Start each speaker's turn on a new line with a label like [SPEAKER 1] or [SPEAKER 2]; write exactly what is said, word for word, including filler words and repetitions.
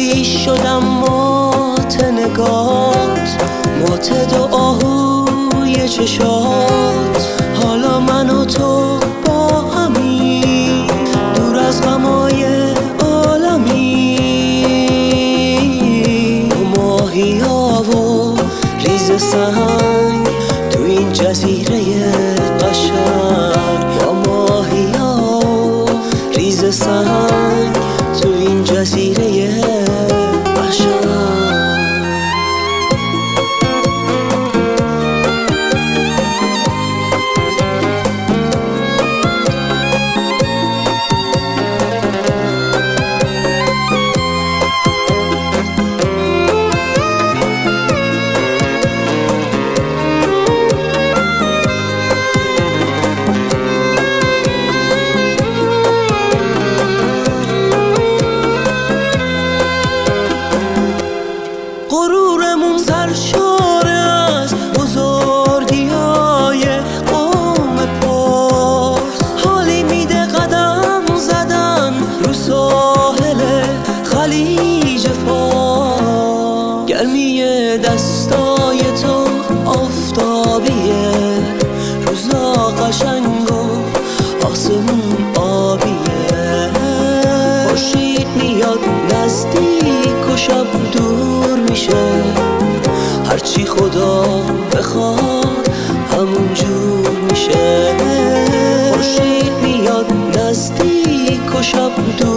[SPEAKER 1] ولی شدم مات نگات، مات دو آهوی چشات. حالا من و تو با همی دور از غمای عالمی، و ماهی ها و ریز سنگ تو این جزیره قشنگ. یا ماهی ها و ریز سنگ تو این جزیره قشنگ. غرورمون سرشاره از بزرگی های قوم پارس، حالی میده قدم زدن رو ساحل خلیج فارس. گرمی دستای تو آفتابیه، روزا قشنگ و آسمون آبیه. خورشید میاد نزدیک و شب دور میشه، هرچی خدا بخواد همون جور میشه. خورشید میاد نزدیک و شب دور